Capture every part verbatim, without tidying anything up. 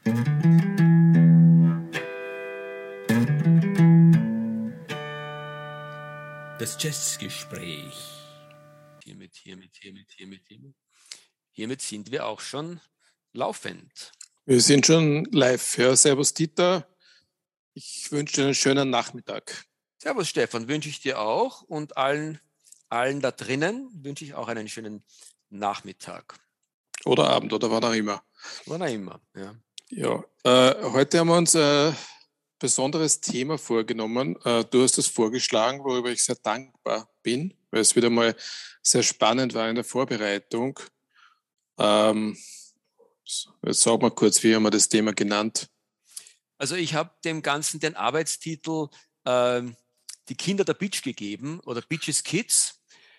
Das Jazzgespräch. Hiermit, hiermit, hiermit, hiermit, hiermit. Hiermit sind wir auch schon laufend. Wir sind schon live. Ja, servus Dieter. Ich wünsche dir einen schönen Nachmittag. Servus Stefan, wünsche ich dir auch und allen, allen da drinnen wünsche ich auch einen schönen Nachmittag. Oder Abend oder wann auch immer. Wann auch immer, ja. Ja, äh, heute haben wir uns ein besonderes Thema vorgenommen. Äh, du hast es vorgeschlagen, worüber ich sehr dankbar bin, weil es wieder mal sehr spannend war in der Vorbereitung. Ähm, jetzt sag mal kurz, wie haben wir das Thema genannt? Also ich habe dem Ganzen den Arbeitstitel äh, Die Kinder der Bitch gegeben oder Bitches Kids.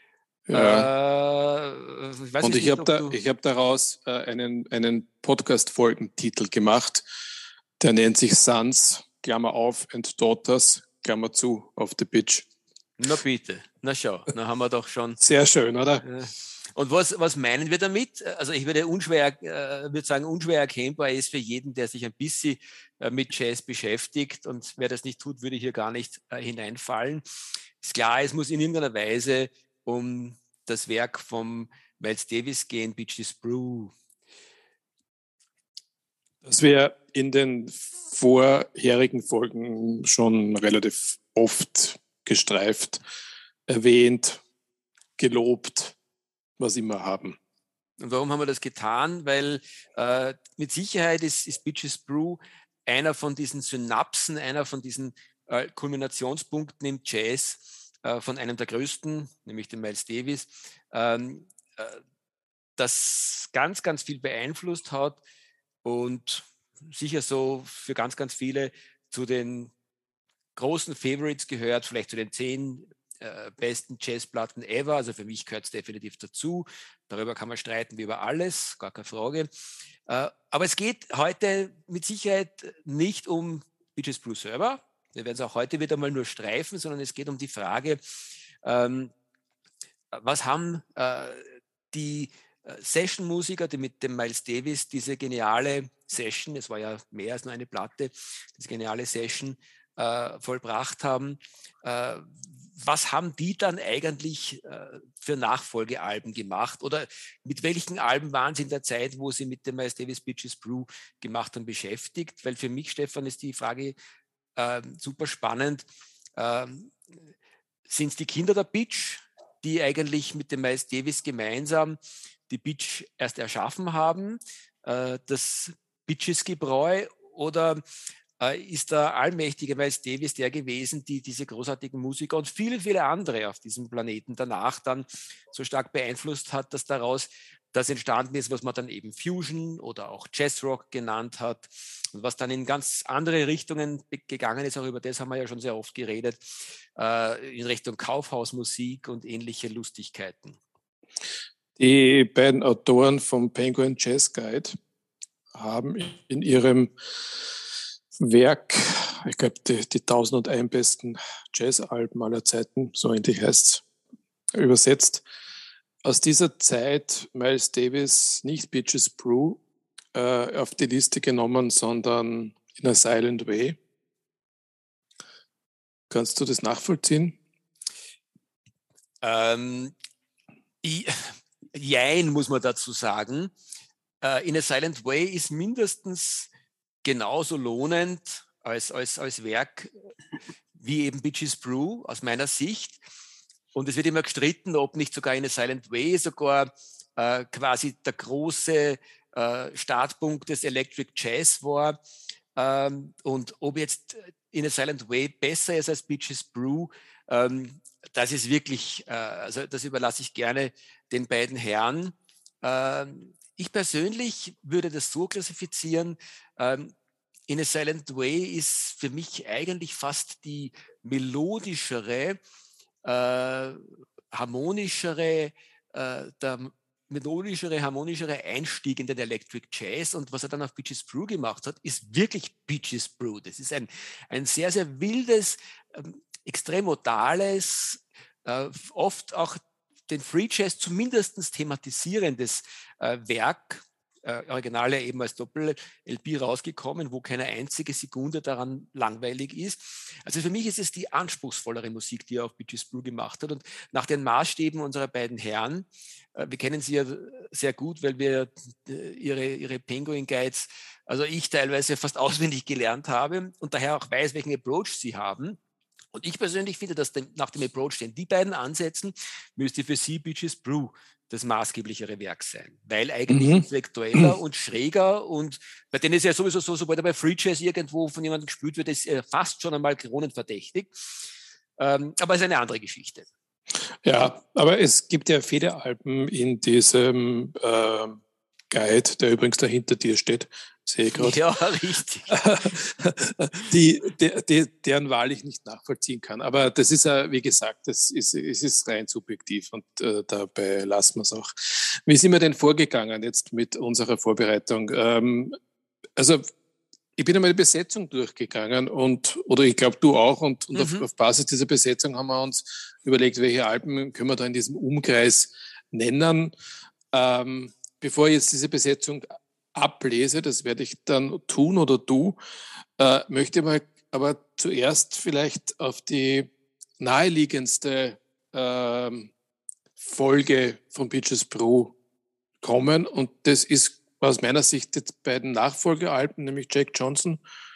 Ja. Äh, ich weiß Und ich habe da, du... hab daraus äh, einen, einen Podcast-Folgentitel gemacht, der nennt sich Sons, Klammer auf, and Daughters, Klammer zu, auf the Bitch. Na bitte, na schau, na haben wir doch schon... Sehr schön, oder? Äh, Und was, was meinen wir damit? Also ich würde unschwer, äh, würde sagen, unschwer erkennbar ist für jeden, der sich ein bisschen äh, mit Jazz beschäftigt, und wer das nicht tut, würde hier gar nicht äh, hineinfallen. Ist klar, es muss in irgendeiner Weise um das Werk von Miles Davis gehen, Bitches Brew. Das wir in den vorherigen Folgen schon relativ oft gestreift, erwähnt, gelobt, was immer haben. Und warum haben wir das getan? Weil äh, mit Sicherheit ist, ist Bitches Brew einer von diesen Synapsen, einer von diesen äh, Kulminationspunkten im Jazz äh, von einem der größten, nämlich dem Miles Davis, ähm, äh, das ganz, ganz viel beeinflusst hat und sicher so für ganz, ganz viele zu den großen Favorites gehört, vielleicht zu den zehn äh, besten Jazzplatten ever. Also für mich gehört es definitiv dazu. Darüber kann man streiten wie über alles, gar keine Frage. Äh, aber es geht heute mit Sicherheit nicht um Bitches Brew selber. Wir werden es auch heute wieder mal nur streifen, sondern es geht um die Frage, ähm, was haben äh, die Session-Musiker, die mit dem Miles Davis diese geniale Session, es war ja mehr als nur eine Platte, diese geniale Session äh, vollbracht haben. Äh, was haben die dann eigentlich äh, für Nachfolgealben gemacht? Oder mit welchen Alben waren sie in der Zeit, wo sie mit dem Miles Davis Bitches Brew gemacht haben, beschäftigt? Weil für mich, Stefan, ist die Frage äh, super spannend. Äh, sind es die Kinder der Bitch, die eigentlich mit dem Miles Davis gemeinsam die Bitch erst erschaffen haben, äh, das Bitches-Gebräu, oder äh, ist der allmächtige Miles Davis der gewesen, die diese großartigen Musiker und viele, viele andere auf diesem Planeten danach dann so stark beeinflusst hat, dass daraus das entstanden ist, was man dann eben Fusion oder auch Jazzrock genannt hat und was dann in ganz andere Richtungen gegangen ist, auch über das haben wir ja schon sehr oft geredet, äh, in Richtung Kaufhausmusik und ähnliche Lustigkeiten. Die beiden Autoren vom Penguin Jazz Guide haben in ihrem Werk, ich glaube, die, die tausendundeins besten Jazzalben aller Zeiten, so ähnlich heißt es, übersetzt, aus dieser Zeit Miles Davis nicht Bitches Brew äh, auf die Liste genommen, sondern In a Silent Way. Kannst du das nachvollziehen? Ähm, ich, jein, muss man dazu sagen. Uh, In a Silent Way ist mindestens genauso lohnend als, als, als Werk wie eben Bitches Brew aus meiner Sicht. Und es wird immer gestritten, ob nicht sogar In a Silent Way sogar uh, quasi der große uh, Startpunkt des Electric Jazz war. Um, und ob jetzt In a Silent Way besser ist als Bitches Brew, um, das ist wirklich, uh, also das überlasse ich gerne den beiden Herren. Um, Ich persönlich würde das so klassifizieren, ähm, In a Silent Way ist für mich eigentlich fast die melodischere, äh, harmonischere, äh, der melodischere, harmonischere Einstieg in den Electric Jazz. Und was er dann auf Bitches Brew gemacht hat, ist wirklich Bitches Brew. Das ist ein, ein sehr, sehr wildes, ähm, extrem modales, äh, oft auch den Free Jazz zumindest thematisierendes äh, Werk, äh, Original ja eben als Doppel-L P rausgekommen, wo keine einzige Sekunde daran langweilig ist. Also für mich ist es die anspruchsvollere Musik, die er auf Bitches Brew gemacht hat. Und nach den Maßstäben unserer beiden Herren, äh, wir kennen sie ja sehr gut, weil wir äh, ihre, ihre Penguin Guides, also ich teilweise fast auswendig gelernt habe und daher auch weiß, welchen Approach sie haben. Und ich persönlich finde, dass dem, nach dem Approach, den die beiden ansetzen, müsste für sie Bitches Brew das maßgeblichere Werk sein, weil eigentlich Mhm. intellektueller und schräger und bei denen ist ja sowieso so, sobald er bei Free Jazz irgendwo von jemandem gespielt wird, ist er fast schon einmal kronenverdächtig. Ähm, aber es ist eine andere Geschichte. Ja, aber es gibt ja viele Alben in diesem äh, Guide, der übrigens da hinter dir steht, sehe ich gerade. Ja, richtig. die, die, die, deren Wahl ich nicht nachvollziehen kann. Aber das ist ja, wie gesagt, das ist, es ist rein subjektiv und äh, dabei lassen wir es auch. Wie sind wir denn vorgegangen jetzt mit unserer Vorbereitung? Ähm, also ich bin einmal die Besetzung durchgegangen und, oder ich glaube du auch, und, und auf, Mhm. auf Basis dieser Besetzung haben wir uns überlegt, welche Alben können wir da in diesem Umkreis nennen. Ähm, bevor ich jetzt diese Besetzung ablese, das werde ich dann tun oder du, äh, möchte mal aber zuerst vielleicht auf die naheliegendste ähm, Folge von Bitches Brew kommen, und das ist aus meiner Sicht jetzt bei den Nachfolgealben, nämlich Jack Johnson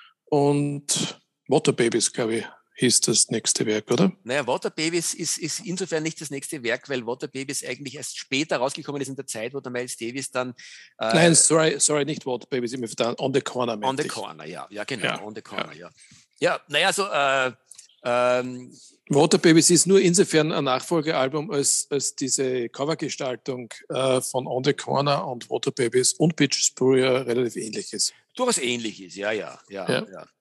und Water Babies, glaube ich, hieß das nächste Werk, oder? Naja, Water Babies ist, ist insofern nicht das nächste Werk, weil Water Babies eigentlich erst später rausgekommen ist in der Zeit, wo der Miles Davis dann Nein, äh, sorry, sorry, nicht Water Babies, immer vertan, On the Corner On the meinte ich. Corner, ja, ja, genau, Ja, On the Corner, ja. ja. Ja, naja, so äh, ähm, Water Babies ist nur insofern ein Nachfolgealbum, als, als diese Covergestaltung äh, von On the Corner und Water Babies und Bitches Brew ja relativ ähnlich ist. durchaus ähnlich ist, ja, ja, ja, Ja. ja.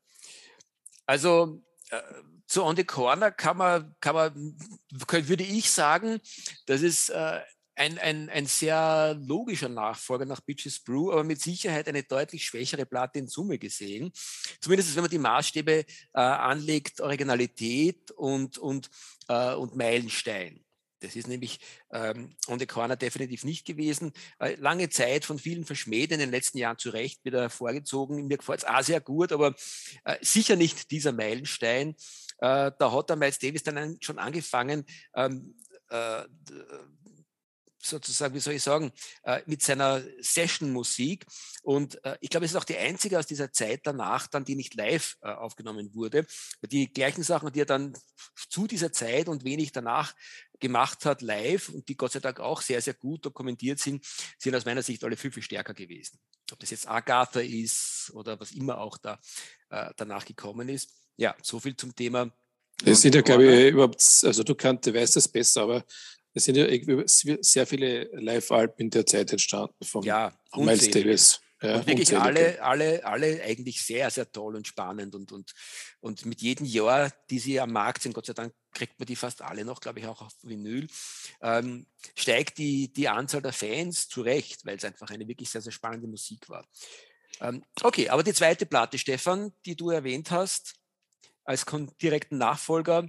Also äh, zu On the Corner kann man, kann man, würde ich sagen, das ist äh, ein, ein, ein sehr logischer Nachfolger nach Bitches Brew, aber mit Sicherheit eine deutlich schwächere Platte in Summe gesehen. Zumindest wenn man die Maßstäbe äh, anlegt, Originalität und, und, äh, und Meilenstein. Das ist nämlich ähm, On the Corner definitiv nicht gewesen. Äh, lange Zeit von vielen verschmäht, in den letzten Jahren zu Recht wieder vorgezogen. Mir gefällt es auch sehr gut, aber äh, sicher nicht dieser Meilenstein. Äh, da hat der Miles Davis dann schon angefangen, ähm, äh, sozusagen, wie soll ich sagen, äh, mit seiner Session-Musik. Und äh, ich glaube, es ist auch die einzige aus dieser Zeit danach, dann, die nicht live äh, aufgenommen wurde. Die gleichen Sachen, die er dann zu dieser Zeit und wenig danach gemacht hat, live, und die Gott sei Dank auch sehr, sehr gut dokumentiert sind, sind aus meiner Sicht alle viel, viel stärker gewesen. Ob das jetzt Agatha ist oder was immer auch da äh, danach gekommen ist. Ja, so viel zum Thema. Es sind ja, glaube ich, überhaupt, also du kannst, du weißt das besser, aber es sind ja sehr viele Live-Alben in der Zeit entstanden von, ja, von Miles Davis. Ja, und wirklich unzählige. alle, alle, alle eigentlich sehr, sehr toll und spannend. Und, und, und mit jedem Jahr, die sie am Markt sind, Gott sei Dank kriegt man die fast alle noch, glaube ich, auch auf Vinyl, ähm, steigt die, die Anzahl der Fans zu Recht, weil es einfach eine wirklich sehr, sehr spannende Musik war. Ähm, okay, aber die zweite Platte, Stefan, die du erwähnt hast, als direkten Nachfolger,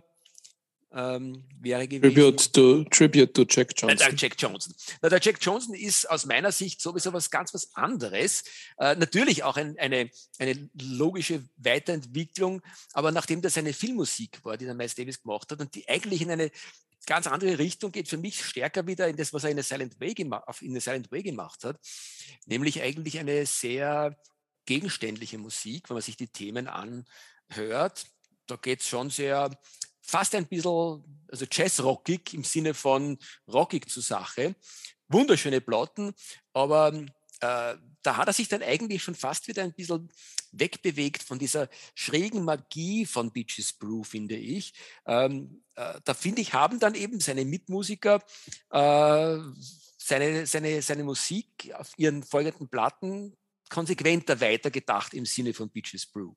ähm, wäre gewesen. Tribute to, Tribute to Jack Johnson. Der Jack Johnson. Na, der Jack Johnson ist aus meiner Sicht sowieso was ganz was anderes. Äh, natürlich auch ein, eine, eine logische Weiterentwicklung, aber nachdem das eine Filmmusik war, die der Miles Davis gemacht hat und die eigentlich in eine ganz andere Richtung geht, für mich stärker wieder in das, was er in The Silent Way, in The Silent Way gemacht hat, nämlich eigentlich eine sehr gegenständliche Musik, wenn man sich die Themen anhört. Da geht es schon sehr fast ein bisschen, also Jazz-rockig im Sinne von rockig zur Sache. Wunderschöne Platten, aber äh, da hat er sich dann eigentlich schon fast wieder ein bisschen wegbewegt von dieser schrägen Magie von Bitches Brew, finde ich. Ähm, äh, da finde ich, haben dann eben seine Mitmusiker äh, seine, seine, seine Musik auf ihren folgenden Platten konsequenter weitergedacht im Sinne von Bitches Brew.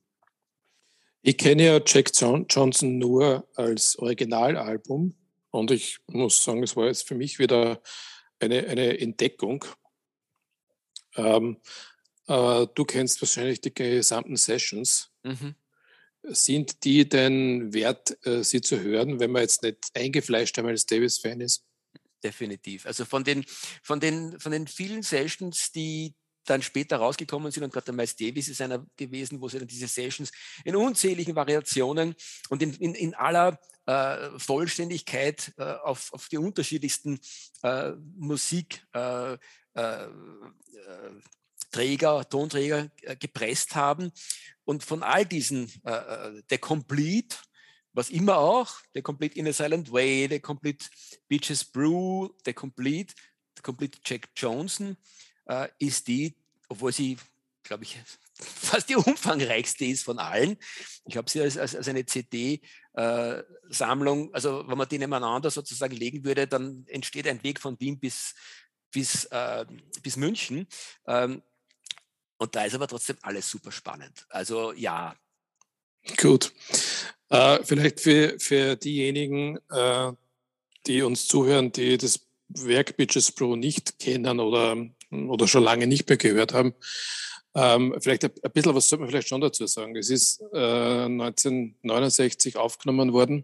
Ich kenne ja Jack Johnson nur als Originalalbum, und ich muss sagen, es war jetzt für mich wieder eine, eine Entdeckung. Ähm, äh, du kennst wahrscheinlich die gesamten Sessions. Mhm. Sind die denn wert, äh, sie zu hören, wenn man jetzt nicht eingefleischter Miles Davis-Fan ist? Definitiv. Also von den, von den, von den vielen Sessions, die dann später rausgekommen sind, und gerade der Miles Davis ist einer gewesen, wo sie dann diese Sessions in unzähligen Variationen und in, in, in aller äh, Vollständigkeit äh, auf, auf die unterschiedlichsten äh, Musik äh, äh, Träger, Tonträger äh, gepresst haben. Und von all diesen, äh, der Complete, was immer auch, der Complete In a Silent Way, der Complete Beaches Brew, der Complete, der Complete Jack Johnson, äh, ist die, obwohl sie, glaube ich, fast die umfangreichste ist von allen. Ich habe sie als, als, als eine C D-Sammlung, äh, also wenn man die nebeneinander sozusagen legen würde, dann entsteht ein Weg von Wien bis, bis, äh, bis München. Ähm, und da ist aber trotzdem alles super spannend. Also ja. Gut. Äh, vielleicht für, für diejenigen, äh, die uns zuhören, die das Werk Beaches Brew nicht kennen oder, oder schon lange nicht mehr gehört haben, ähm, vielleicht ein, ein bisschen was sollte man vielleicht schon dazu sagen. Es ist äh, neunzehnhundertneunundsechzig aufgenommen worden.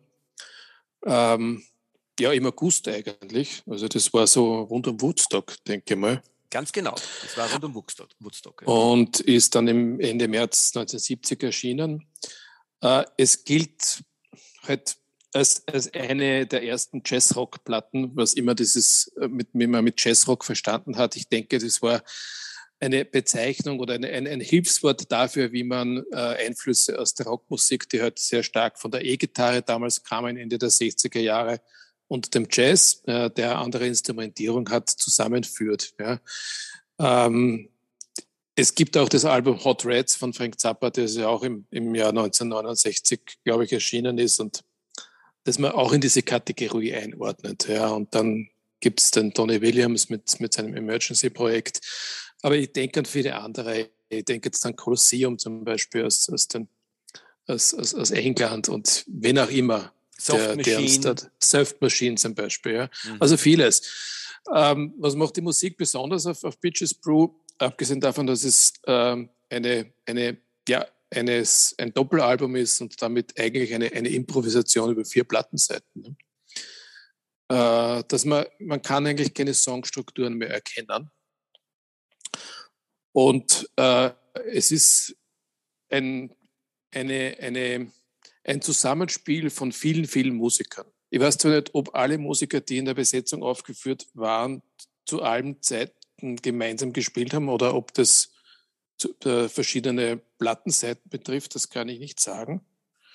Ähm, ja, im August eigentlich. Also das war so rund um Woodstock, denke ich mal. Ganz genau, das war rund um Woodstock. Woodstock ja. Und ist dann im Ende März neunzehnhundertsiebzig erschienen. Äh, es gilt halt als, als eine der ersten Jazzrock-Platten, was immer dieses, mit, wie man mit Jazzrock verstanden hat. Ich denke, das war eine Bezeichnung oder eine, ein, ein Hilfswort dafür, wie man äh, Einflüsse aus der Rockmusik, die halt sehr stark von der E-Gitarre damals kamen, Ende der sechziger Jahre, und dem Jazz, äh, der andere Instrumentierung hat, zusammenführt. Ja. Ähm, es gibt auch das Album Hot Rats von Frank Zappa, das ja auch im, im Jahr neunzehnhundertneunundsechzig, glaube ich, erschienen ist und das man auch in diese Kategorie einordnet. Ja. Und dann gibt es den Tony Williams mit, mit seinem Emergency-Projekt. Aber ich denke an viele andere. Ich denke jetzt an Colosseum zum Beispiel aus, aus, den, aus, aus, aus England und wen auch immer. Soft Der, Machine. Der Soft Machine zum Beispiel. Ja. Mhm. Also vieles. Ähm, was macht die Musik besonders auf, auf Beaches Brew? Abgesehen davon, dass es ähm, eine, eine, ja, eines, ein Doppelalbum ist und damit eigentlich eine, eine Improvisation über vier Plattenseiten. Ne? Äh, dass man, man kann eigentlich keine Songstrukturen mehr erkennen. Und äh, es ist ein, eine, eine, ein Zusammenspiel von vielen, vielen Musikern. Ich weiß zwar nicht, ob alle Musiker, die in der Besetzung aufgeführt waren, zu allen Zeiten gemeinsam gespielt haben oder ob das zu, äh, verschiedene Plattenseiten betrifft, das kann ich nicht sagen.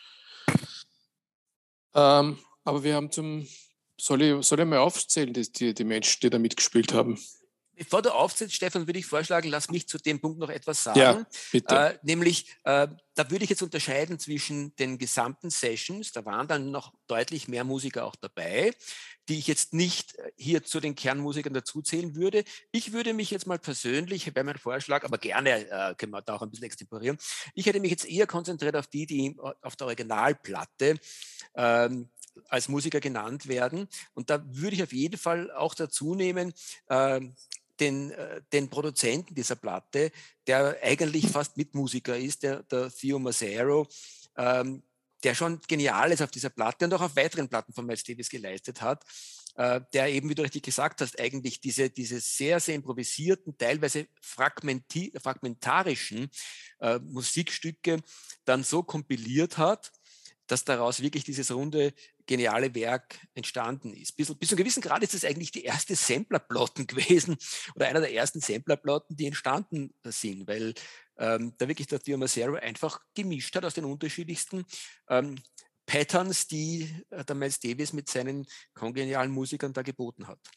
Ähm, aber wir haben zum, soll ich, soll ich mal aufzählen, die, die, die Menschen, die da mitgespielt haben? Bevor du aufsetzt, Stefan, würde ich vorschlagen, lass mich zu dem Punkt noch etwas sagen. Ja, bitte. Äh, nämlich, äh, da würde ich jetzt unterscheiden zwischen den gesamten Sessions, da waren dann noch deutlich mehr Musiker auch dabei, die ich jetzt nicht hier zu den Kernmusikern dazuzählen würde. Ich würde mich jetzt mal persönlich, bei meinem Vorschlag, aber gerne äh, können wir da auch ein bisschen extemporieren, ich hätte mich jetzt eher konzentriert auf die, die auf der Originalplatte ähm, als Musiker genannt werden. Und da würde ich auf jeden Fall auch dazu nehmen, äh, Den, den Produzenten dieser Platte, der eigentlich fast Mitmusiker ist, der, der Theo Macero, ähm, der schon genial ist auf dieser Platte und auch auf weiteren Platten von Miles Davis geleistet hat, äh, der eben, wie du richtig gesagt hast, eigentlich diese, diese sehr, sehr improvisierten, teilweise fragmentarischen äh, Musikstücke dann so kompiliert hat, dass daraus wirklich dieses runde, geniale Werk entstanden ist. Bis, bis zu einem gewissen Grad ist es eigentlich die erste Samplerplatten gewesen oder einer der ersten Samplerplatten, die entstanden sind, weil ähm, da wirklich der Theo Macero einfach gemischt hat aus den unterschiedlichsten ähm, Patterns, die äh, der Miles Davis mit seinen kongenialen Musikern da geboten hat.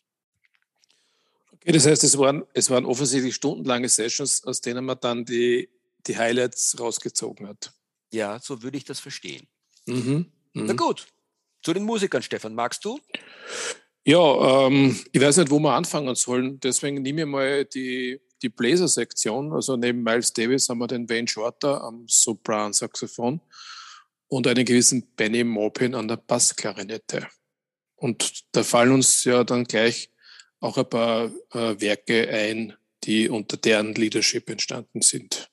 Okay, das heißt, es waren, es waren offensichtlich stundenlange Sessions, aus denen man dann die, die Highlights rausgezogen hat. Ja, so würde ich das verstehen. Mhm, mh. Na gut, zu den Musikern, Stefan, magst du? Ja, ähm, ich weiß nicht, wo wir anfangen sollen. Deswegen nehme ich mal die, die Bläsersektion. Also neben Miles Davis haben wir den Wayne Shorter am Sopran-Saxophon und einen gewissen Benny Maupin an der Bassklarinette. Und da fallen uns ja dann gleich auch ein paar äh, Werke ein, die unter deren Leadership entstanden sind.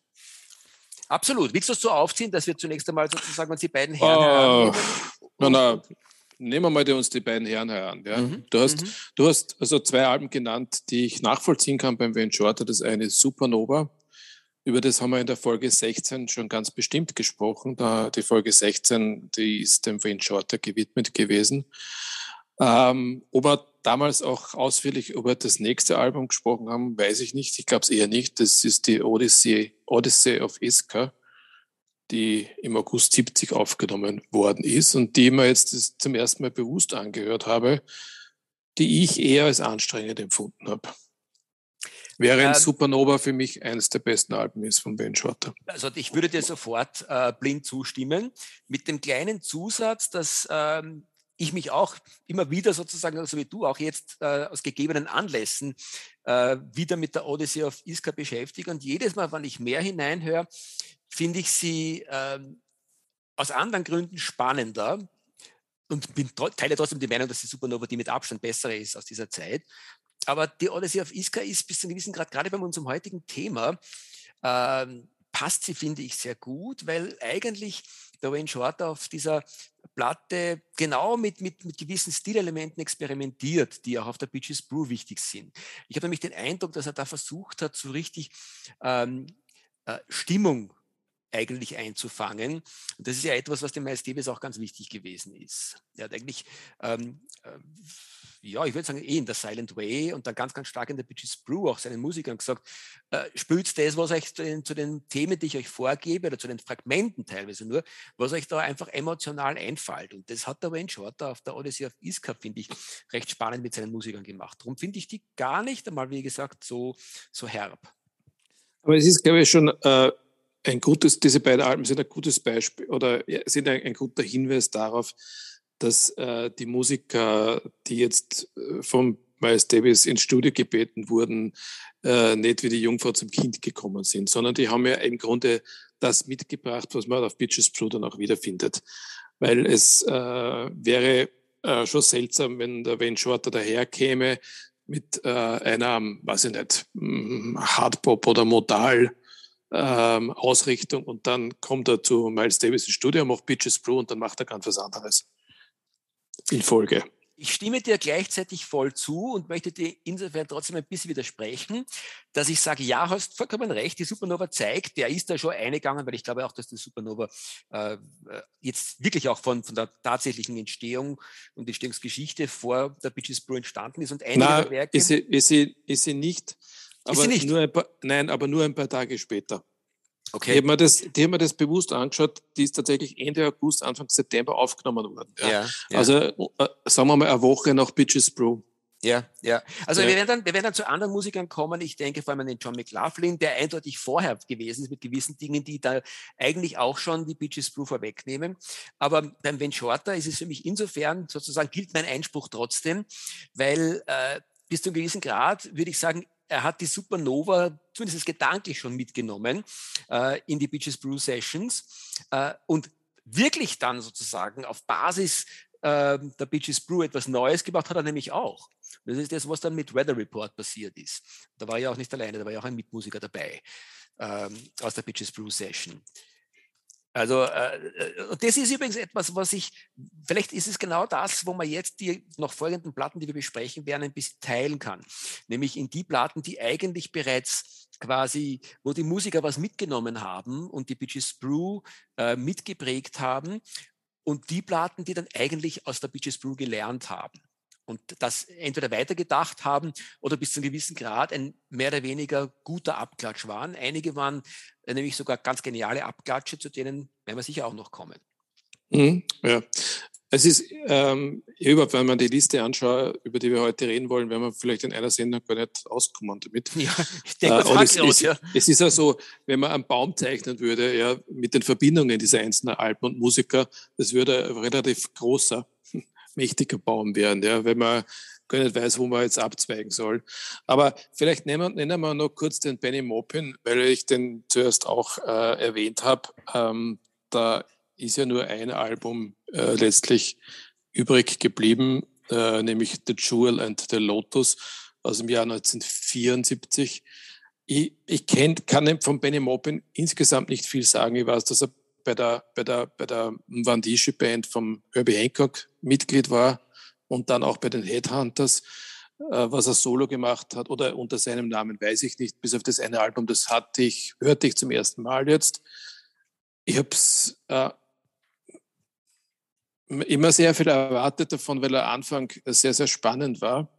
Absolut. Willst du es so aufziehen, dass wir zunächst einmal sozusagen uns die beiden Herren uh, herannehmen? Na, na, nehmen wir mal die, uns die beiden Herren heran. Ja. Mhm. Du hast, Mhm. du hast also zwei Alben genannt, die ich nachvollziehen kann beim Wayne Shorter. Das eine ist Supernova. Über das haben wir in der Folge sechzehn schon ganz bestimmt gesprochen. Da, die Folge sechzehn, die ist dem Wayne Shorter gewidmet gewesen. Ähm, ob wir damals auch ausführlich über das nächste Album gesprochen haben, weiß ich nicht. Ich glaube es eher nicht. Das ist die Odyssey, Odyssey of Iska, die im August siebzig aufgenommen worden ist und die ich mir jetzt zum ersten Mal bewusst angehört habe, die ich eher als anstrengend empfunden habe. Während ähm, Supernova für mich eines der besten Alben ist von Wayne Shorter. Also ich würde dir sofort äh, blind zustimmen, mit dem kleinen Zusatz, dass ähm, ich mich auch immer wieder sozusagen, so wie du auch jetzt äh, aus gegebenen Anlässen äh, wieder mit der Odyssey of Iska beschäftige. Und jedes Mal, wenn ich mehr hineinhöre, finde ich sie äh, aus anderen Gründen spannender und bin teile trotzdem die Meinung, dass die Supernova die mit Abstand bessere ist aus dieser Zeit. Aber die Odyssey of Iska ist bis zu einem gewissen Grad, gerade bei unserem heutigen Thema, äh, passt sie, finde ich, sehr gut, weil eigentlich der Wayne Shorter auf dieser Platte genau mit, mit, mit gewissen Stilelementen experimentiert, die auch auf der Bitches Brew wichtig sind. Ich habe nämlich den Eindruck, dass er da versucht hat, so richtig ähm, äh, Stimmung eigentlich einzufangen. Und das ist ja etwas, was dem Miles Davis auch ganz wichtig gewesen ist. Er hat eigentlich, ähm, äh, ja, ich würde sagen, eh in der Silent Way und dann ganz, ganz stark in der Bitches Brew auch seinen Musikern gesagt, äh, spielt das, was euch zu den, zu den Themen, die ich euch vorgebe, oder zu den Fragmenten teilweise nur, was euch da einfach emotional einfällt. Und das hat der Wayne Shorter auf der Odyssey of Iska, finde ich, recht spannend mit seinen Musikern gemacht. Darum finde ich die gar nicht einmal, wie gesagt, so, so herb. Aber es ist, glaube ich, schon äh ein gutes, diese beiden Alben sind ein gutes Beispiel oder sind ein, ein guter Hinweis darauf, dass äh, die Musiker, die jetzt äh, von Miles Davis ins Studio gebeten wurden, äh, nicht wie die Jungfrau zum Kind gekommen sind, sondern die haben ja im Grunde das mitgebracht, was man auf Bitches Brew dann auch wiederfindet. Weil es äh, wäre äh, schon seltsam, wenn der Wayne Shorter daherkäme mit äh, einer, weiß ich nicht, Hardpop oder Modal Ähm, Ausrichtung und dann kommt er zu Miles Davis ins Studio, macht Bitches Brew und dann macht er ganz was anderes in Folge. Ich stimme dir gleichzeitig voll zu und möchte dir insofern trotzdem ein bisschen widersprechen, dass ich sage, ja, hast vollkommen recht, die Supernova zeigt, der ist da schon eingegangen, weil ich glaube auch, dass die Supernova äh, jetzt wirklich auch von, von der tatsächlichen Entstehung und Entstehungsgeschichte vor der Bitches Brew entstanden ist und einige Na, der Werke... Ist sie, ist sie, ist sie nicht, aber ist sie nicht? Nur ein paar, nein, aber nur ein paar Tage später. Okay. Die haben mir das, die haben mir das bewusst angeschaut, die ist tatsächlich Ende August, Anfang September aufgenommen worden. Ja. Ja, ja. Also äh, sagen wir mal eine Woche nach Bitches Brew. Ja, ja. Also ja. Wir, werden dann, wir werden dann zu anderen Musikern kommen. Ich denke vor allem an den John McLaughlin, der eindeutig vorher gewesen ist mit gewissen Dingen, die da eigentlich auch schon die Bitches Brew vorwegnehmen. Aber beim Wayne Shorter ist es für mich insofern, sozusagen gilt mein Einspruch trotzdem, weil äh, bis zu einem gewissen Grad, würde ich sagen, er hat die Supernova zumindest gedanklich schon mitgenommen äh, in die Bitches Brew Sessions äh, und wirklich dann sozusagen auf Basis äh, der Bitches Brew etwas Neues gemacht hat er nämlich auch. Das ist das, was dann mit Weather Report passiert ist. Da war ja auch nicht alleine, da war ja auch ein Mitmusiker dabei ähm, aus der Bitches Brew Session. Also äh, das ist übrigens etwas, was ich, vielleicht ist es genau das, wo man jetzt die noch folgenden Platten, die wir besprechen werden, ein bisschen teilen kann. Nämlich in die Platten, die eigentlich bereits quasi, wo die Musiker was mitgenommen haben und die Bitches Brew äh, mitgeprägt haben und die Platten, die dann eigentlich aus der Bitches Brew gelernt haben. Und das entweder weitergedacht haben oder bis zu einem gewissen Grad ein mehr oder weniger guter Abklatsch waren. Einige waren nämlich sogar ganz geniale Abklatsche, zu denen werden wir sicher auch noch kommen. Mhm, ja, es ist, ähm, überhaupt, wenn man die Liste anschaut, über die wir heute reden wollen, werden wir vielleicht in einer Sendung gar nicht auskommen damit. Ja, ich denke, äh, es, raus, es, ja. es ist ja so, wenn man einen Baum zeichnen würde, ja, mit den Verbindungen dieser einzelnen Alben und Musiker, das würde ein relativ großer, mächtiger Baum werden, ja, wenn man gar nicht weiß, wo man jetzt abzweigen soll. Aber vielleicht nennen, nennen wir noch kurz den Benny Maupin, weil ich den zuerst auch äh, erwähnt habe. Ähm, da ist ja nur ein Album äh, letztlich übrig geblieben, äh, nämlich The Jewel and the Lotus aus dem Jahr neunzehnhundertvierundsiebzig. Ich, ich kenn, kann von Benny Maupin insgesamt nicht viel sagen. Ich weiß, dass er bei der, bei der, bei der Mwandishi-Band vom Herbie Hancock Mitglied war und dann auch bei den Headhunters, äh, was er solo gemacht hat oder unter seinem Namen, weiß ich nicht, bis auf das eine Album, das hatte ich, hörte ich zum ersten Mal jetzt. Ich habe es äh, immer sehr viel erwartet davon, weil er Anfang sehr, sehr spannend war.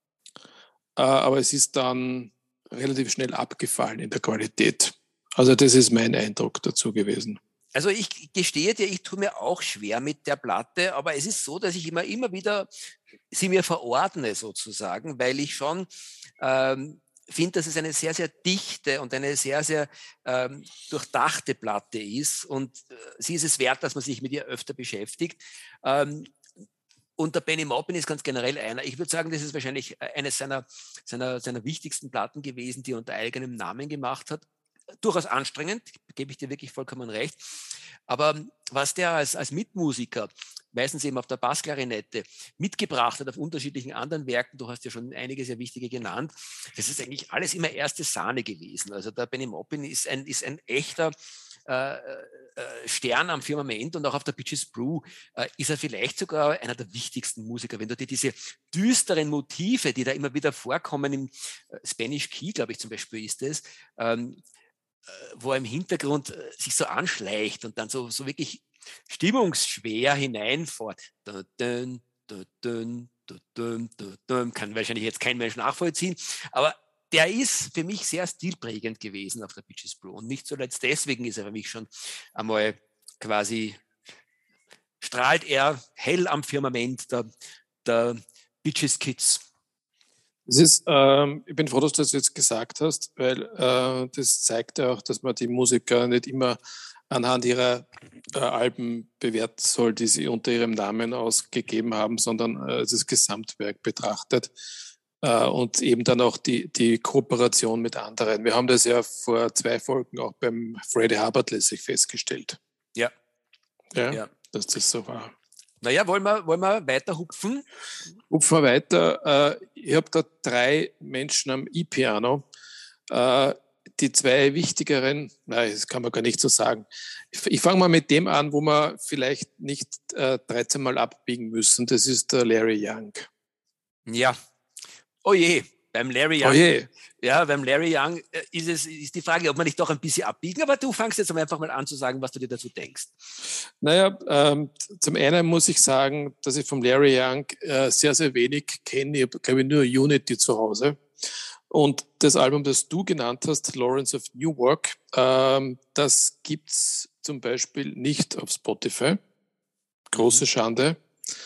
Äh, aber es ist dann relativ schnell abgefallen in der Qualität. Also das ist mein Eindruck dazu gewesen. Also ich gestehe dir, ich tue mir auch schwer mit der Platte, aber es ist so, dass ich immer, immer wieder sie mir verordne sozusagen, weil ich schon ähm, finde, dass es eine sehr, sehr dichte und eine sehr, sehr ähm, durchdachte Platte ist und äh, sie ist es wert, dass man sich mit ihr öfter beschäftigt. Ähm, Und der Benny Maupin ist ganz generell einer. Ich würde sagen, das ist wahrscheinlich eines seiner, seiner, seiner wichtigsten Platten gewesen, die er unter eigenem Namen gemacht hat. Durchaus anstrengend, gebe ich dir wirklich vollkommen recht. Aber was der als, als Mitmusiker, meistens eben auf der Bassklarinette, mitgebracht hat auf unterschiedlichen anderen Werken, du hast ja schon einige sehr wichtige genannt, das ist eigentlich alles immer erste Sahne gewesen. Also der Benny Maupin ist ein, ist ein echter äh, äh, Stern am Firmament und auch auf der Bitches Brew äh, ist er vielleicht sogar einer der wichtigsten Musiker. Wenn du dir diese düsteren Motive, die da immer wieder vorkommen, im äh, Spanish Key, glaube ich zum Beispiel ist es, ähm, wo er im Hintergrund äh, sich so anschleicht und dann so, so wirklich stimmungsschwer hineinfährt. Dun, dun, dun, dun, dun, dun, dun, dun. Kann wahrscheinlich jetzt kein Mensch nachvollziehen, aber der ist für mich sehr stilprägend gewesen auf der Bitches Brew und nicht zuletzt deswegen ist er für mich schon einmal quasi, strahlt er hell am Firmament der, der Bitches Kids. Das ist, ähm, ich bin froh, dass du das jetzt gesagt hast, weil äh, das zeigt ja auch, dass man die Musiker nicht immer anhand ihrer äh, Alben bewerten soll, die sie unter ihrem Namen ausgegeben haben, sondern äh, das Gesamtwerk betrachtet äh, und eben dann auch die, die Kooperation mit anderen. Wir haben das ja vor zwei Folgen auch beim Freddie Hubbard letztlich festgestellt. Ja. Ja, ja. Dass das so war. Naja, wollen wir, wollen wir weiter hupfen? Hupfen wir weiter. Ich habe da drei Menschen am E-Piano. Die zwei wichtigeren, nein, das kann man gar nicht so sagen. Ich fange mal mit dem an, wo wir vielleicht nicht dreizehn Mal abbiegen müssen. Das ist der Larry Young. Ja. Oh je, beim Larry Young. Oh je. Ja, beim Larry Young ist es ist die Frage, ob man nicht doch ein bisschen abbiegen, aber du fangst jetzt einfach mal an zu sagen, was du dir dazu denkst. Naja, ähm, zum einen muss ich sagen, dass ich vom Larry Young äh, sehr, sehr wenig kenne. Ich habe, glaube ich, nur Unity zu Hause. Und das Album, das du genannt hast, Lawrence of Newark, ähm, das gibt's zum Beispiel nicht auf Spotify. Große mhm. Schande.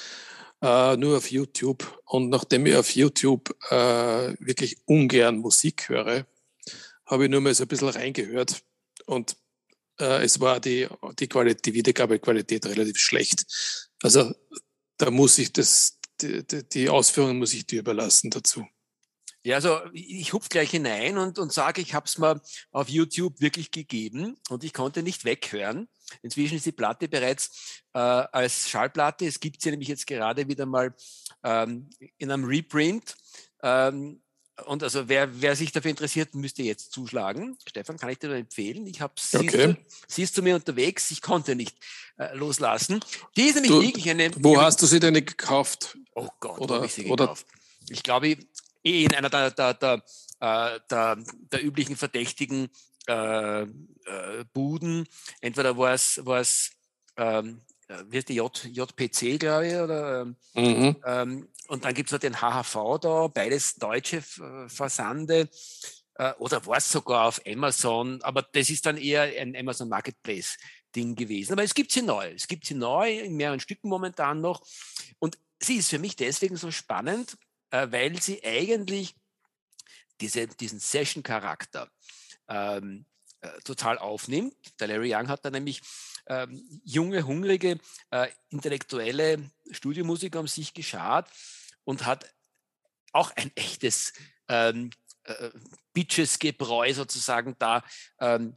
Uh, nur auf YouTube. Und nachdem ich auf YouTube uh, wirklich ungern Musik höre, habe ich nur mal so ein bisschen reingehört. Und uh, es war die, die, Qualität, die Wiedergabequalität relativ schlecht. Also da muss ich das, die, die Ausführungen muss ich dir überlassen dazu. Ja, also ich hupf gleich hinein und, und sage, ich habe es mal auf YouTube wirklich gegeben und ich konnte nicht weghören. Inzwischen ist die Platte bereits äh, als Schallplatte. Es gibt sie nämlich jetzt gerade wieder mal ähm, in einem Reprint. Ähm, und also wer, wer sich dafür interessiert, müsste jetzt zuschlagen. Stefan, kann ich dir nur empfehlen. Ich habe okay. sie ist zu mir unterwegs. Ich konnte nicht äh, loslassen. Die ist nämlich du, wirklich eine... Wo eine, hast du sie denn gekauft? Oh Gott, oder, wo habe ich sie oder, gekauft? Ich glaube, eh in einer der, der, der, der, der üblichen verdächtigen äh, äh, Buden. Entweder war es, war es ähm, wie heißt die J, J P C, glaube ich, oder, mhm. ähm, und dann gibt es halt den H H V da, beides deutsche Versande, äh, oder war es sogar auf Amazon, aber das ist dann eher ein Amazon Marketplace Ding gewesen. Aber es gibt sie neu, es gibt sie neu in mehreren Stücken momentan noch und sie ist für mich deswegen so spannend, weil sie eigentlich diese, diesen Session-Charakter ähm, äh, total aufnimmt. Der Larry Young hat da nämlich ähm, junge, hungrige, äh, intellektuelle Studiomusiker um sich geschart und hat auch ein echtes ähm, äh, Bitches-Gebräu sozusagen da ähm,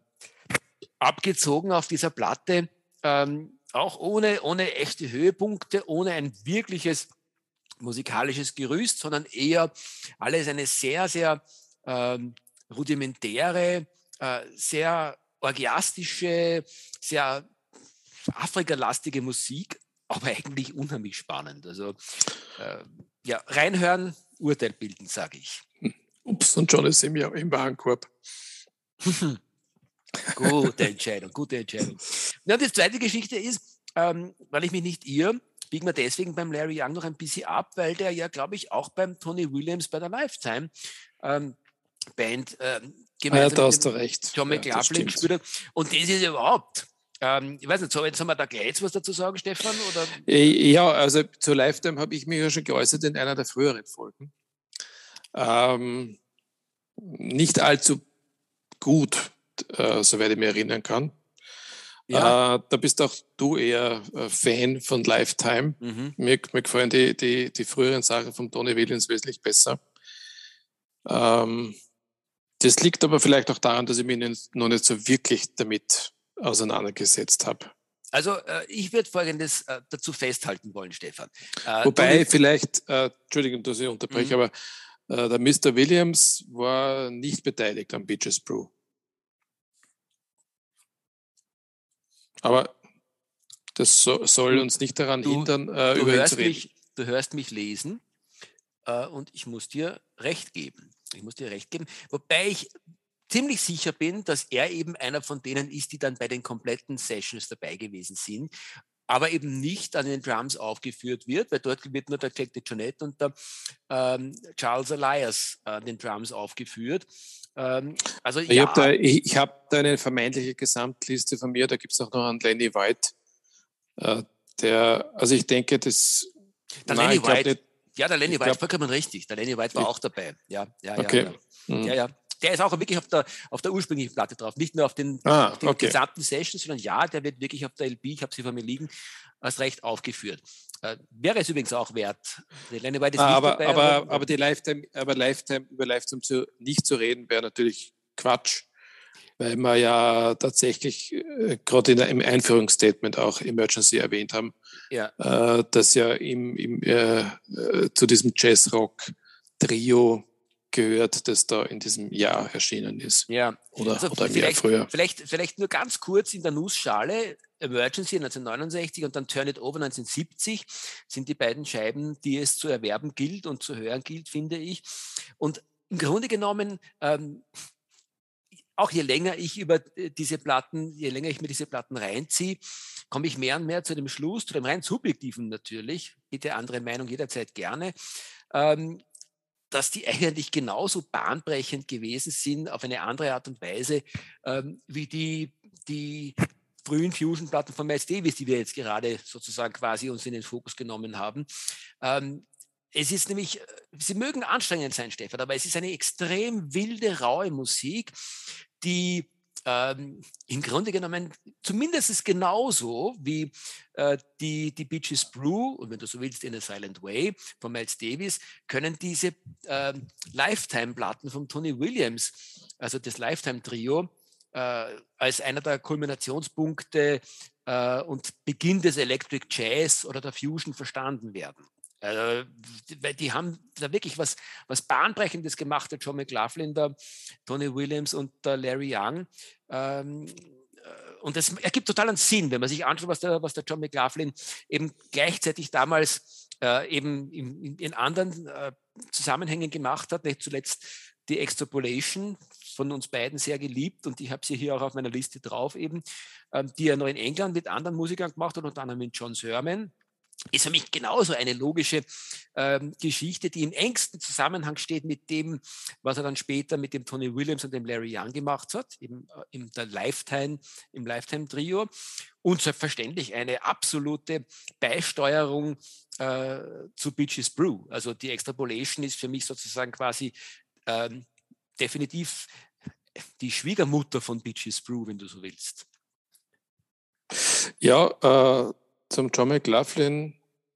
abgezogen auf dieser Platte, ähm, auch ohne, ohne echte Höhepunkte, ohne ein wirkliches musikalisches Gerüst, sondern eher alles eine sehr, sehr ähm, rudimentäre, äh, sehr orgiastische, sehr Afrika-lastige Musik, aber eigentlich unheimlich spannend. Also äh, ja, reinhören, Urteil bilden, sage ich. Ups, und schon ist im, im Warenkorb. Gute Entscheidung, gute Entscheidung. Ja, die zweite Geschichte ist, ähm, weil ich mich nicht irre, biegen wir deswegen beim Larry Young noch ein bisschen ab, weil der ja, glaube ich, auch beim Tony Williams bei der Lifetime ähm, Band ähm, gemeinsam ah, ja, mit dem recht. John McLaughlin ja, gespielt hat. Und das ist überhaupt, ähm, ich weiß nicht, so, jetzt haben wir da gleich jetzt was dazu sagen, Stefan? Oder? Ja, also zur Lifetime habe ich mich ja schon geäußert in einer der früheren Folgen. Ähm, nicht allzu gut, äh, soweit ich mich erinnern kann. Ja. Äh, da bist auch du eher äh, Fan von Lifetime. Mhm. Mir, mir gefallen die, die, die früheren Sachen von Tony Williams wesentlich besser. Ähm, das liegt aber vielleicht auch daran, dass ich mich noch nicht so wirklich damit auseinandergesetzt habe. Also äh, ich würde Folgendes äh, dazu festhalten wollen, Stefan. Äh, Wobei Tony vielleicht, äh, Entschuldigung, dass ich unterbreche, mhm. aber äh, der Mister Williams war nicht beteiligt am Bitches Brew. Aber das so, soll du, uns nicht daran du, hindern, äh, du über ihn hörst zu reden. Mich, du hörst mich lesen äh, und ich muss dir recht geben. Ich muss dir recht geben. Wobei ich ziemlich sicher bin, dass er eben einer von denen ist, die dann bei den kompletten Sessions dabei gewesen sind, aber eben nicht an den Drums aufgeführt wird, weil dort wird nur der Jack DeJohnette und der ähm, Charles Elias an den Drums aufgeführt. Ähm, also ich ja. habe da, ich, ich hab da eine vermeintliche Gesamtliste von mir, da gibt es auch noch einen Lenny White, äh, der, also ich denke, das... Der nein, Lenny White, nicht, ja, der Lenny White, glaub, vollkommen richtig, der Lenny White war ich, auch dabei, ja, ja, okay. ja, ja. Mhm. ja, ja. Der ist auch wirklich auf der, auf der ursprünglichen Platte drauf, nicht nur auf den, ah, auf den okay. gesamten Sessions, sondern ja, der wird wirklich auf der L P, ich habe sie vor mir liegen, als recht aufgeführt. Äh, wäre es übrigens auch wert. Der Lenny White ist ah, nicht aber, dabei. Aber, aber, aber die Lifetime, aber Lifetime, über Lifetime zu, nicht zu reden, wäre natürlich Quatsch, weil wir ja tatsächlich äh, gerade im Einführungsstatement auch Emergency erwähnt haben, ja. äh, dass ja im, im, äh, zu diesem Jazzrock-Trio gehört, das da in diesem Jahr erschienen ist. Ja, oder, also oder vielleicht, früher. Vielleicht, vielleicht nur ganz kurz in der Nussschale. Emergency neunzehnhundertneunundsechzig und dann Turn It Over neunzehnhundertsiebzig sind die beiden Scheiben, die es zu erwerben gilt und zu hören gilt, finde ich. Und im Grunde genommen, ähm, auch je länger ich über diese Platten, je länger ich mir diese Platten reinziehe, komme ich mehr und mehr zu dem Schluss, zu dem rein subjektiven natürlich, bitte andere Meinung jederzeit gerne, ähm, dass die eigentlich genauso bahnbrechend gewesen sind, auf eine andere Art und Weise, ähm, wie die, die frühen Fusion-Platten von Miles Davis, die wir jetzt gerade sozusagen quasi uns in den Fokus genommen haben. Ähm, es ist nämlich, sie mögen anstrengend sein, Stefan, aber es ist eine extrem wilde, raue Musik, die ähm, im Grunde genommen zumindest genauso wie äh, die, die Bitches Brew und wenn du so willst in a Silent Way von Miles Davis, können diese äh, Lifetime-Platten von Tony Williams, also das Lifetime-Trio, äh, als einer der Kulminationspunkte äh, und Beginn des Electric Jazz oder der Fusion verstanden werden. Also, die, die haben da wirklich was, was Bahnbrechendes gemacht, der John McLaughlin, der Tony Williams und der Larry Young. Ähm, und das ergibt totalen Sinn, wenn man sich anschaut, was der, was der John McLaughlin eben gleichzeitig damals äh, eben in, in anderen äh, Zusammenhängen gemacht hat, nicht zuletzt die Extrapolation, von uns beiden sehr geliebt und ich habe sie hier auch auf meiner Liste drauf eben, ähm, die er noch in England mit anderen Musikern gemacht hat, unter anderem mit John Sermon. Ist für mich genauso eine logische ähm, Geschichte, die im engsten Zusammenhang steht mit dem, was er dann später mit dem Tony Williams und dem Larry Young gemacht hat, im, im, der Lifetime, im Lifetime-Trio. Und selbstverständlich eine absolute Beisteuerung äh, zu Bitches Brew. Also die Extrapolation ist für mich sozusagen quasi ähm, definitiv die Schwiegermutter von Bitches Brew, wenn du so willst. Ja, äh, zum John McLaughlin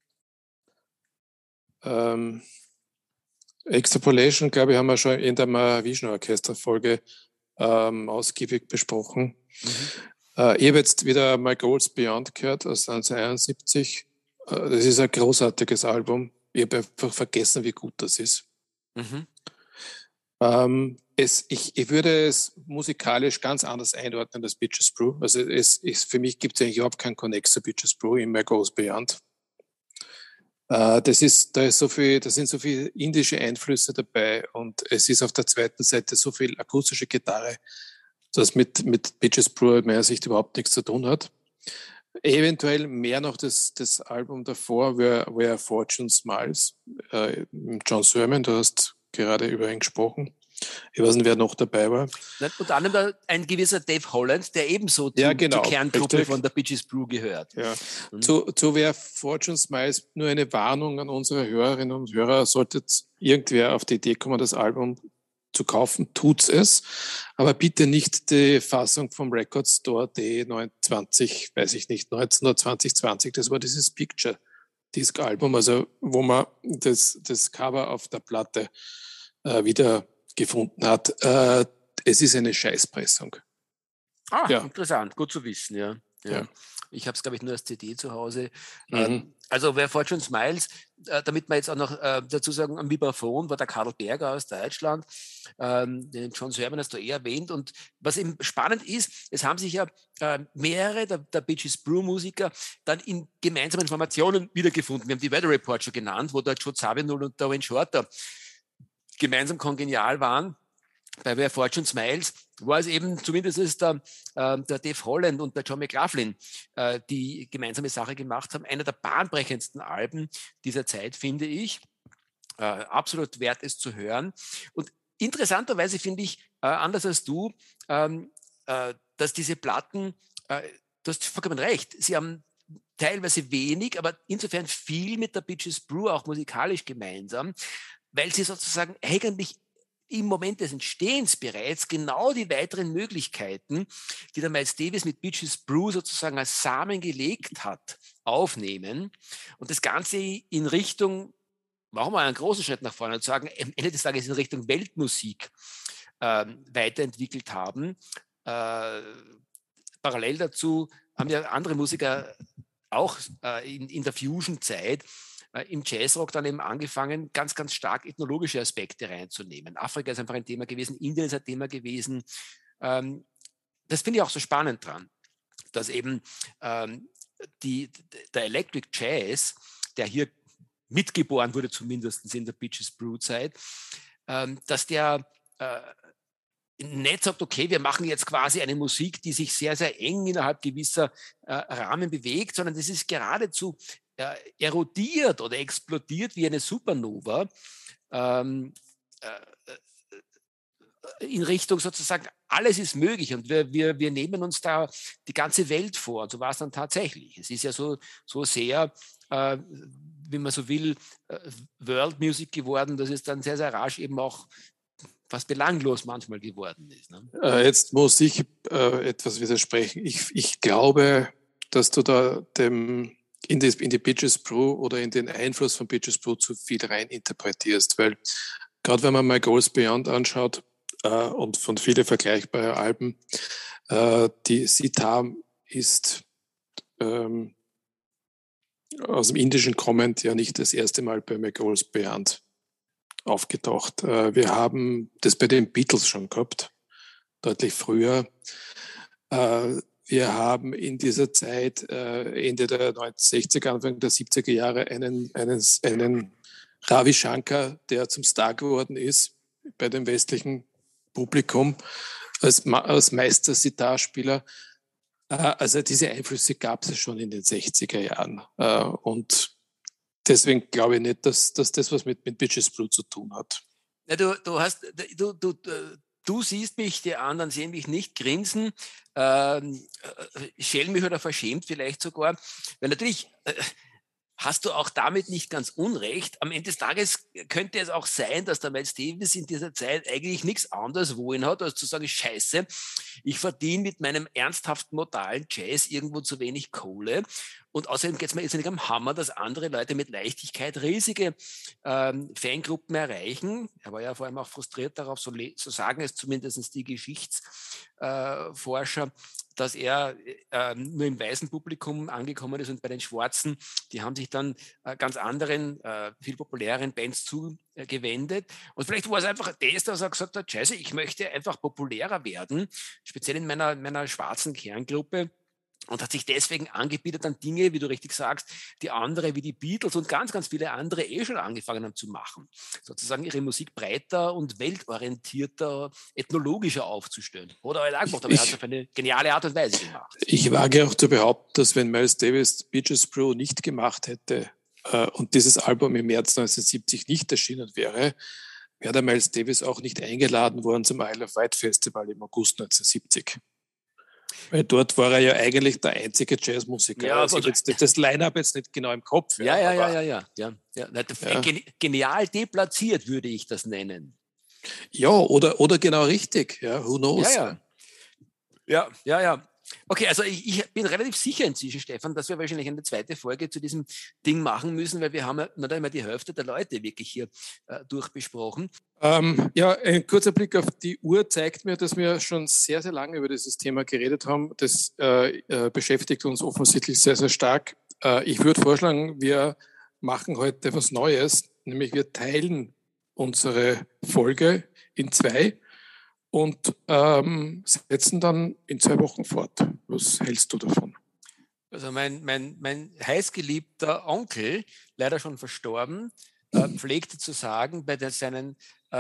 ähm, Extrapolation, glaube ich, haben wir schon in der Mahavishnu-Orchester-Folge ähm, ausgiebig besprochen. Mhm. Äh, ich habe jetzt wieder My Goals Beyond gehört aus neunzehnhunderteinundsiebzig. Äh, das ist ein großartiges Album. Ich habe einfach vergessen, wie gut das ist. Mhm. Ähm, es, ich, ich würde es musikalisch ganz anders einordnen als Bitches Brew. Also es, es, für mich gibt es eigentlich überhaupt keinen Connect zu Bitches Brew in My Goes Beyond. Äh, das ist, da ist so viel, da sind so viele indische Einflüsse dabei und es ist auf der zweiten Seite so viel akustische Gitarre, das mit, mit Bitches Brew aus meiner Sicht überhaupt nichts zu tun hat. Eventuell mehr noch das, das Album davor, Where, Where Fortune Smiles, äh, John Sermon, du hast gerade über ihn gesprochen. Ich weiß nicht, wer noch dabei war. Unter anderem ein gewisser Dave Holland, der ebenso zu, ja, genau, zur Kerntruppe richtig. von der Bitches Brew gehört. Ja. Mhm. Zu, zu Where Fortune Smiles nur eine Warnung an unsere Hörerinnen und Hörer. Sollte irgendwer auf die Idee kommen, das Album zu kaufen, tut's es. Aber bitte nicht die Fassung vom Record Store D neunundzwanzig, weiß ich nicht, neunzehn oder zwanzig zwanzig. Das war dieses Picture Disc Album, also wo man das, das Cover auf der Platte äh, wieder gefunden hat. Äh, es ist eine Scheißpressung. Ah, ja. Interessant, gut zu wissen, ja. ja. ja. Ich habe es, glaube ich, nur als C D zu Hause. Mhm. Also Where Fortune Smiles, äh, damit wir jetzt auch noch äh, dazu sagen, am Vibraphon war der Karl Berger aus Deutschland, ähm, den John Sermon hast du eh erwähnt. Und was eben spannend ist, es haben sich ja äh, mehrere der, der Bitches Brew Musiker dann in gemeinsamen Formationen wiedergefunden. Wir haben die Weather Report schon genannt, wo der Joe Zawinul und der Wayne Shorter gemeinsam kongenial waren. Bei Where Fortune Smiles war es eben zumindest der, äh, der Dave Holland und der John McLaughlin, äh, die gemeinsame Sache gemacht haben. Einer der bahnbrechendsten Alben dieser Zeit, finde ich. Äh, absolut wert, es zu hören. Und interessanterweise finde ich, äh, anders als du, ähm, äh, dass diese Platten, äh, du hast vollkommen recht, sie haben teilweise wenig, aber insofern viel mit der Bitches Brew auch musikalisch gemeinsam, weil sie sozusagen eigentlich im Moment des Entstehens bereits genau die weiteren Möglichkeiten, die der Miles Davis mit Bitches Brew sozusagen als Samen gelegt hat, aufnehmen und das Ganze in Richtung, machen wir einen großen Schritt nach vorne und sagen, am Ende des Tages in Richtung Weltmusik äh, weiterentwickelt haben. Äh, parallel dazu haben ja andere Musiker auch äh, in, in der Fusion-Zeit im Jazzrock dann eben angefangen, ganz, ganz stark ethnologische Aspekte reinzunehmen. Afrika ist einfach ein Thema gewesen, Indien ist ein Thema gewesen. Ähm, das finde ich auch so spannend dran, dass eben ähm, die, der Electric Jazz, der hier mitgeboren wurde, zumindest in der Bitches Brew Zeit, ähm, dass der äh, nicht sagt, okay, wir machen jetzt quasi eine Musik, die sich sehr, sehr eng innerhalb gewisser äh, Rahmen bewegt, sondern das ist geradezu äh, erodiert oder explodiert wie eine Supernova ähm, äh, in Richtung sozusagen, alles ist möglich und wir, wir, wir nehmen uns da die ganze Welt vor. Und so war es dann tatsächlich. Es ist ja so, so sehr, äh, wie man so will, äh, World Music geworden, dass es dann sehr, sehr rasch eben auch fast belanglos manchmal geworden ist. Ne? Äh, jetzt muss ich äh, etwas widersprechen. Ich, ich glaube, dass du da dem in die, in die Bitches Brew oder in den Einfluss von Bitches Brew zu viel rein interpretierst, weil gerade wenn man My Goes Beyond anschaut äh, und von vielen vergleichbaren Alben, äh, die Sitar ist ähm, aus dem Indischen kommend ja nicht das erste Mal bei My Goes Beyond aufgetaucht. Wir haben das bei den Beatles schon gehabt, deutlich früher. Wir haben in dieser Zeit, Ende der neunzehnhundertsechziger, Anfang der siebziger Jahre, einen, einen, einen Ravi Shankar, der zum Star geworden ist bei dem westlichen Publikum als, als Meister-Sitar-Spieler. Also diese Einflüsse gab es schon in den sechziger Jahren. Und deswegen glaube ich nicht, dass, dass das was mit, mit Bitches Brew zu tun hat. Ja, du, du, hast, du, du, du siehst mich, die anderen sehen mich nicht grinsen, ähm, schälen mich oder verschämt vielleicht sogar, weil natürlich äh, hast du auch damit nicht ganz unrecht. Am Ende des Tages könnte es auch sein, dass der Miles Davis in dieser Zeit eigentlich nichts anderes wollen hat, als zu sagen, scheiße, ich verdiene mit meinem ernsthaften modalen Jazz irgendwo zu wenig Kohle. Und außerdem geht es mir jetzt nicht am Hammer, dass andere Leute mit Leichtigkeit riesige ähm, Fangruppen erreichen. Er war ja vor allem auch frustriert darauf, so, so sagen es zumindest die Geschichtsforscher, äh, dass er äh, nur im weißen Publikum angekommen ist und bei den Schwarzen, die haben sich dann äh, ganz anderen, äh, viel populäreren Bands zugewendet. Und vielleicht war es einfach das, dass er gesagt hat, scheiße, ich möchte einfach populärer werden, speziell in meiner, meiner schwarzen Kerngruppe. Und hat sich deswegen angebietet an Dinge, wie du richtig sagst, die andere wie die Beatles und ganz, ganz viele andere eh schon angefangen haben zu machen. Sozusagen ihre Musik breiter und weltorientierter, ethnologischer aufzustellen. Oder er hat gemacht, aber er hat es auf eine geniale Art und Weise gemacht. Ich wage auch zu behaupten, dass wenn Miles Davis Beaches Brew nicht gemacht hätte äh, und dieses Album im März neunzehnhundertsiebzig nicht erschienen wäre, wäre der Miles Davis auch nicht eingeladen worden zum Isle of Wight Festival im August neunzehnhundertsiebzig. Weil dort war er ja eigentlich der einzige Jazzmusiker. Ja, also jetzt das Line-Up jetzt nicht genau im Kopf. Ja, ja, ja, ja, ja, ja, ja. ja. Genial deplatziert würde ich das nennen. Ja, oder, oder genau richtig. Ja, who knows? Ja, ja. Ja, ja, ja. Okay, also ich, ich bin relativ sicher inzwischen, Stefan, dass wir wahrscheinlich eine zweite Folge zu diesem Ding machen müssen, weil wir haben ja nicht einmal die Hälfte der Leute wirklich hier äh, durchbesprochen. Ähm, ja, ein kurzer Blick auf die Uhr zeigt mir, dass wir schon sehr, sehr lange über dieses Thema geredet haben. Das äh, äh, beschäftigt uns offensichtlich sehr, sehr stark. Äh, ich würde vorschlagen, wir machen heute was Neues, nämlich wir teilen unsere Folge in zwei und ähm, setzen dann in zwei Wochen fort. Was hältst du davon? Also mein, mein, mein heißgeliebter Onkel, leider schon verstorben, äh, pflegte zu sagen bei der, seinen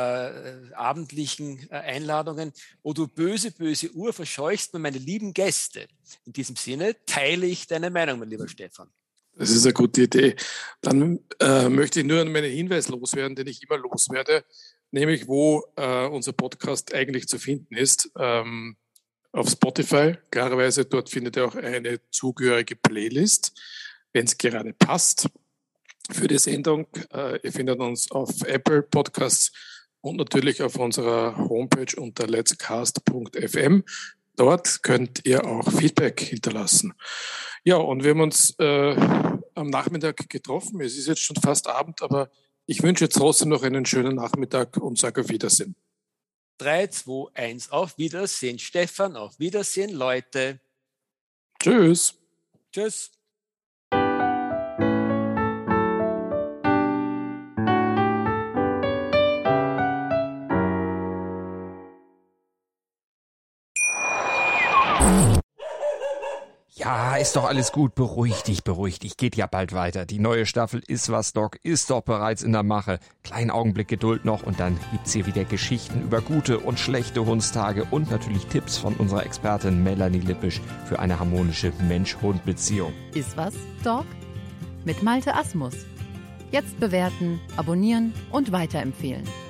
äh, abendlichen äh, Einladungen, oh du böse, böse Uhr, verscheuchst mir meine lieben Gäste. In diesem Sinne teile ich deine Meinung, mein lieber Stefan. Das ist eine gute Idee. Dann äh, möchte ich nur an meinen Hinweis loswerden, den ich immer loswerde, nämlich wo äh, unser Podcast eigentlich zu finden ist. Ähm, auf Spotify, klarerweise, dort findet ihr auch eine zugehörige Playlist, wenn es gerade passt für die Sendung. Äh, ihr findet uns auf Apple Podcasts und natürlich auf unserer Homepage unter letscast punkt f m. Dort könnt ihr auch Feedback hinterlassen. Ja, und wir haben uns äh, am Nachmittag getroffen. Es ist jetzt schon fast Abend, aber ich wünsche jetzt trotzdem noch einen schönen Nachmittag und sage auf Wiedersehen. drei, zwei, eins, auf Wiedersehen, Stefan, auf Wiedersehen, Leute. Tschüss. Tschüss. Ja, ist doch alles gut. Beruhig dich, beruhig dich. Geht ja bald weiter. Die neue Staffel Ist was, Doc ist doch bereits in der Mache. Kleinen Augenblick Geduld noch und dann gibt's hier wieder Geschichten über gute und schlechte Hundstage und natürlich Tipps von unserer Expertin Melanie Lippisch für eine harmonische Mensch-Hund-Beziehung. Ist was, Doc? Mit Malte Asmus. Jetzt bewerten, abonnieren und weiterempfehlen.